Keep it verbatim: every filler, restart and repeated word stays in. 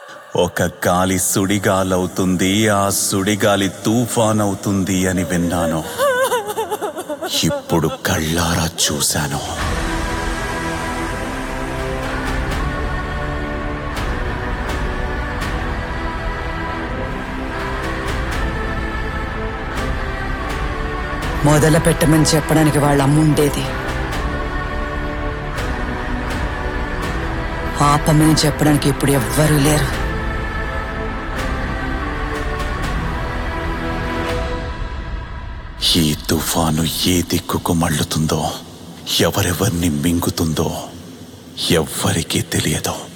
ఒక గాలి సుడిగాలవుతుంది, ఆ సుడిగాలి తుఫానవుతుంది అని విన్నాను. ఇప్పుడు కళ్ళారా చూశాను. మొదలు పెట్టమని చెప్పడానికి వాళ్ళ అమ్ముండేది, ఆపమని చెప్పడానికి ఇప్పుడు ఎవ్వరూ లేరు. ఈ తుఫాను ఏ దిక్కుకు మళ్ళుతుందో, ఎవరెవర్ని మింగుతుందో ఎవ్వరికీ తెలియదు.